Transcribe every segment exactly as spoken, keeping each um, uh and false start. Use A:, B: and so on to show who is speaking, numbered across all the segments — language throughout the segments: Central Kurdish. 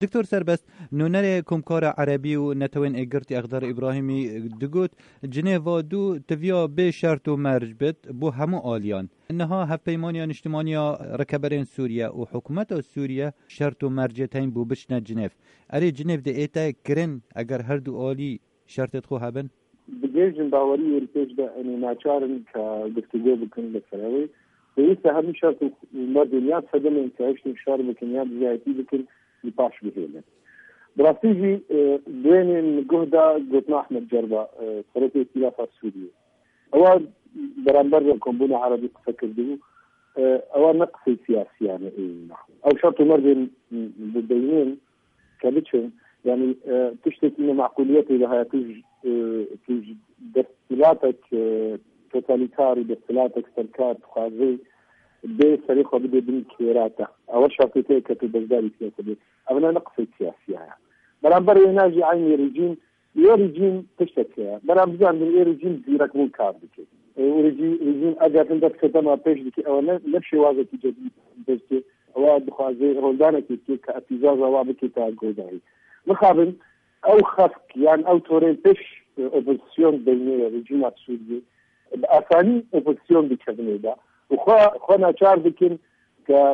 A: دكتور سربست نونر كومكار عربي ونتوين اجرتي اخضر ابراهيمي دقوت جنيفا دو تفيا بشرط ومرج بت بو همو آليان انها هفيمانيا اجتماعية ركبرين سوريا وحكومة سوريا شرط ومرجتين بو بشنا جنيف اري جنيف دي ايتا كرن اگر هر دو آلي شرط خو هبن
B: بجيجن باوري ورتيج ده اني ناچارن كاقفتجو بكن لفراوي ويسا هم شرط ومرجنيات فدم انتعيشن شرط بكنيات زيادتي بكن يباش بهيلة براسيجي بين الجهدة قلنا أحمد جربة صارت ائتلاف سوريا أول برامبر كومبونا عربي تفكر به أول نقص سياسي يعني أو شرط مرجن بالبينين كبتشن يعني تشتكي إن معقوليته لها توج توج دستلاتك توتاليتاري دستلاتك سلكات خارجي بسريقه بدي بنكيراته أول شرطتين كتب بزداري سياسي أبنا نقص سياسي يعني برامبر يناجي عيني رجيم يا رجيم تشتكي برامبر من يا رجيم زيرك مو كاردك ورجيم رجيم أجا عندك ختمة بيش دك أو نفس واجد جديد بس أو بخازي هولدانك كي كأتزاز وابك تاجوداي مخابن أو خفك يعني أو تورين بيش أوبوزيسيون بين رجيمات سوريا بأساني أوبوزيسيون بكذا ده وخا خنا شار بكن ك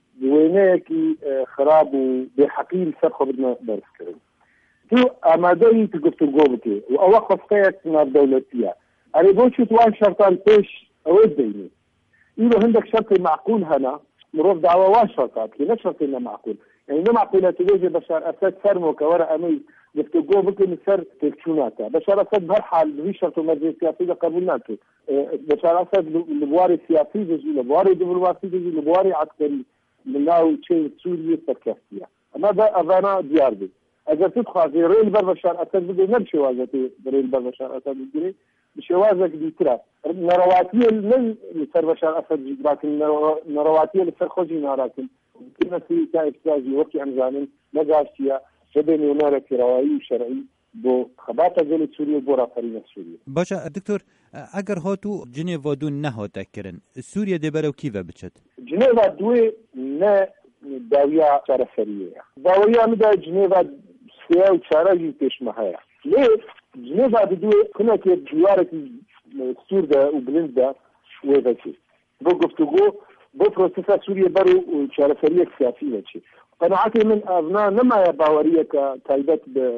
B: ويناكي خراب وبحقيل سرخه بدنا درس كريم تو امادي تقفتو جوبتي واوقف فيك من الدولتيه انا بوشت وان شرطان بيش اوديني اذا عندك شرط معقول هنا مروف دعوه وان شرطات لا شرط انه معقول يعني ما معقوله تجي بشار اسد فرمو كورا امي قفتو جوبتي سر تكشوناتا بشار اسد بهالحال في شرط مجلس سياسي قبلناته بشار اسد البواري السياسي يجي البواري دبلوماسي يجي البواري عسكري من ناو شيء سوريا تركيا أما ذا أذانا ديار بي أجر تدخل في ريل بربشار أسد بدي نمشي واجتي ريل بربشار أسد بدي بشوازك ديترا نرواتية من لسر بشار أسد لكن نرواتية لسر خوجي ناراكن كنا في كافتاجي وقت عن زانين نقاشيا شبيني ونارك روائي وشرعي بو خباتا جلد سوريا بو رافرين سوريا
A: باشا دكتور اگر هاتو جنيفا دو نه تكرن سوريا دي برو كيفا بچت
B: جنيفا دوي نه داوية شرفرية داوية مدى جنيفا سيا وشارجي تيش محايا ليه جنيفا دوي كنا كي ديارك السور ده وبلند ده ويفاكي بو قفتوغو بو بروسيسا سوريا برو شرفرية سياسية شي قناعتي من أبناء نما باورية كتايبت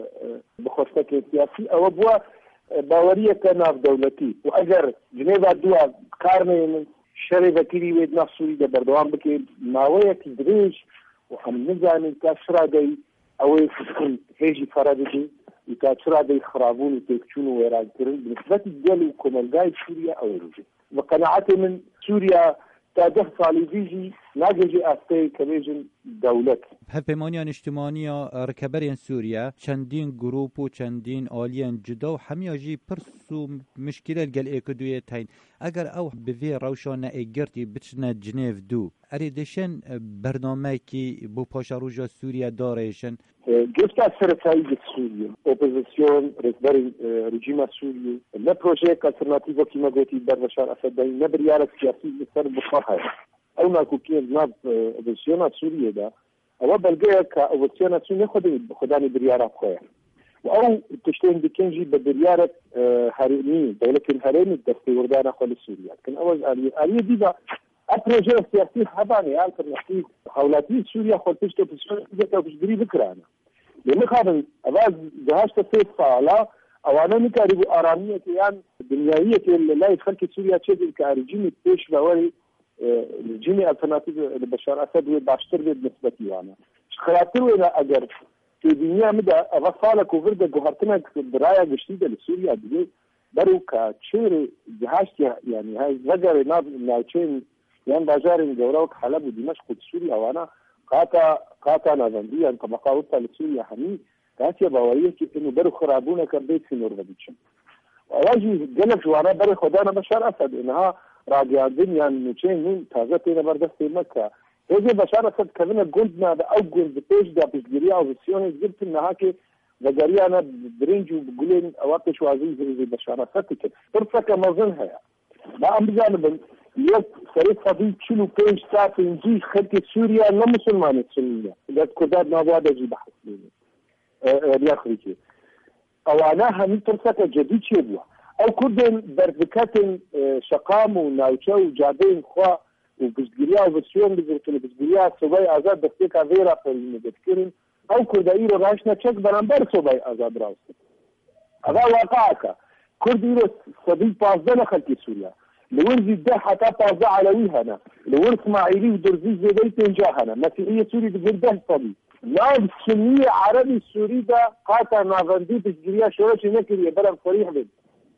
B: بخوفتك سياسي أو بوا باورية كناف دولتي وأجر جنيفا دوا قارنة من شري ذكري ويد نفسه ده بردوان بكي ناوية تدريج وهم نزاني كاشرا دي أو يكون هيجي فرادي يكاشرا دي خرابون وتكشون ويراج كرن بنسبة الجل وكمالجاي سوريا أو رجي وقناعتي من سوريا تاده صالي فيجي ناجي أستي كبيجن دولت
A: هفمانيان اجتماعية ركبرين سوريا چندين جروب و چندين آليان جدا و همياجي پرسو مشكلة الجل ايكدوية تاين اگر او بفي روشان ايگرتي بچنا جنيف دو اريدشن برنامه كي بو پاشا روجا سوريا داريشن
B: جفتا سرطائي سوريا اوبوزيسيون ركبرين رجيم سوريا لا بروجيك الترناتيفو كيما قلتي بردشار اسد داين نبريارك سياسي بسر بخاها او ناكو كين ناب اوبوزيسيون سوريا دا او بلغيه كاوبوزيسيون سوريا خدي خداني بريارات خويا او تشتين بكنجي بدريارة هاريني دولة الهاريني دستي وردانا خول سوريا كان اول آلية آلية دي با ابروجي سياسي حباني الترناتيف حولاتي سوريا خول تشتو في سوريا تشتري بكرانا لما خابن اواز جهاز تسيط فعلا اوانا نكاريبو ارامية كيان دنياوية اللي لا يدخل سوريا تشيد كارجيني بيش بواري الجيني الترناتيف لبشار اسد وباشتر بنسبتي وانا خاطر ولا اجر في الدنيا مدى أغفالك وفردك وهرتنا براية جديدة لسوريا دي برو كتشير جهاز يعني هاي رجع ناب ناوتشين يعني باجارين جوراوك حلب ودمشق وسوريا وانا قاتا قاتا نافنديا انت مقاوطة لسوريا حمي كانت باوريه انه برو خرابونا كبيت في نورغديتشن واجي جلك وانا برو خدانا بشار اسد انها راجع الدنيا نوتشين من تازتين بردست مكة هذه بشار اسد كذا قلنا او قلت بيش دا بيجريا او بسيوني جبت انها كي بجريا انا برينج وبقولين اوقش وعزيز زي بشار اسد كده فرصه كمظنها ما ام بجانب يوم فريق فضيل شنو بيش ساعه نجي خلك سوريا لا مسلمان سوريا اذا كذا ما بعد يجي بحث ریاخریکی ئەوانە هەموو ترسەکە جدی چێ بووە ئەو کوردن بەردەکەتن شەقام و ناوچە و جادەین خوا و گشتگیریا و بەسیۆن بگرتن گشتگیریا سۆبای ئازاد دەستێکا vêra پەروینەدەتکردن ئەو کوردایی رو ڕاشنە چەک بەرامبەر سۆبای ئازاد ڕاستن ئەدا واقعەکە کورد ئیرۆ سەدەی پازدە لە خەڵکی سووریا لە وەرزی دە حتا پازدە عەلەوی هەنە لە وەرز اسماعیلی و دورزی زێدەی پێنجا هەنە مەسیحیە سووری دەگەر دە سەدی ناو سنی عربی سووری دا قاتا ناوەندی پشتگیریا شەوەکی نەکردیە بەرەم فەریح بن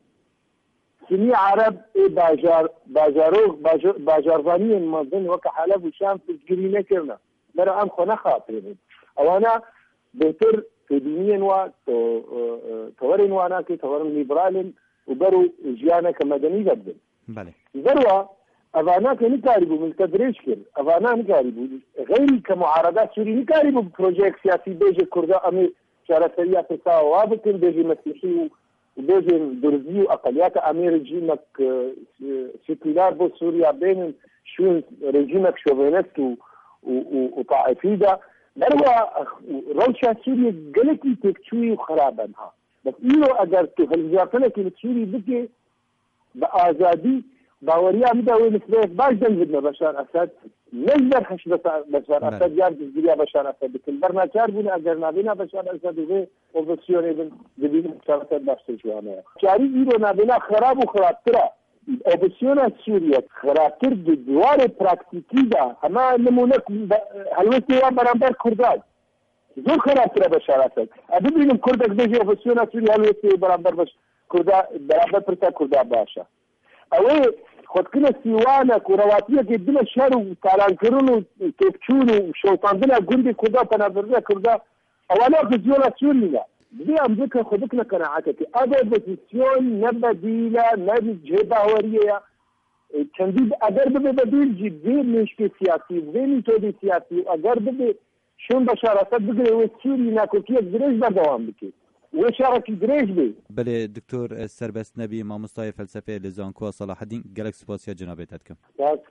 B: سنی عرب باجار باجارۆ باجاروانیên مەزن وەکە حەلەب و شام پشتگیری نەکردە بەرە ئەم خۆ نەخاترێ بن ئەوانە بهتر تێبینیên wa تەوەرên wa ناکەی تەوەرن لیبرالن و بەر و ژیانێکە مەدەنی دەبن بەروە ئەوانە کە نکاری بوو ملکە درێژ کرد ئەوانە نکاری بوو غەیری کە معارەدا سووری نکاری بوو پرۆژەیەک سیاسی بێژە کوردە ئەمێ چارەسەریە پرساوە وا بکن بێژی مەسیحی و بێژێن درزی و ئەقەلیاتە ئەمێ رژیمەک سیکولار بۆ سووریا بێنن شوون رژیمەک شۆڤێنست و و طائفیدا بەروە ڕەوشا سووریە گەلێکی تێکچووی و خراپەنها بەس ئیرۆ ئەگەر تو هەڵبژاردنێکی لە سووری بکێ بە ئازادی باوەریا بداوێ نسبەیەک باش دەنگت بە بەشار ئەسەد نەژبەر حەش بەشار ئەسەد یان دزگیریا بەشار ئەسەد بکن بەرناچار بوون ئەگەر نابێنا بەشار ئەسەد وێ ئۆپۆزیسیۆنێ بن دەبینن بەشار ئەسەد باشتر جوانەیە جاری ئیرۆ نابێنا خراب و خراپترە ئۆپۆزیسیۆنە سووریە خراپتر دووارێ پراکتیکیدا ئەمە نمونەک هەلوەستێوان بەرامبەر کوردان زۆر خراپترە بەشار ئەسەد ئەببینم کوردێک بێژێ ئۆپۆزیسیۆنە سووری هەلوەستێ بەرامبەر کوردا بەرامبەر پرسا کوردا باشە ئەوەی خۆتکنە سیوانە کوڕەواتیەکێ بنە شەر و تالانکردن و تێکچوون و شەوتاندنە گوندی کوردا پەنابەرزە کوردا ئەوانە ئۆپۆزیسیۆنە سووریە بێ ئەم بکە خۆ بکنە قەناعەتێکی ئەبێ ئۆپۆزیسیۆن نە بەدیلە نە جێ باوەریەیە چەندی ئەگەر ببێ بەدیلجی بێ مێشکێ سیاسی بێ میتۆدی سیاسی ئەگەر ببێ شوون بەشار ئەسەد بگرێ وێ سووری ناکۆکیەک درێژ بەردەوام بکێت وشارەکی درێژ بێ
A: بەێ دکتۆر سەربەست نەبی مامۆستای فەلسەفەیە لە زانکۆ سەلاحەدین گەلێک سوپاسیە جنابێت دەکەم.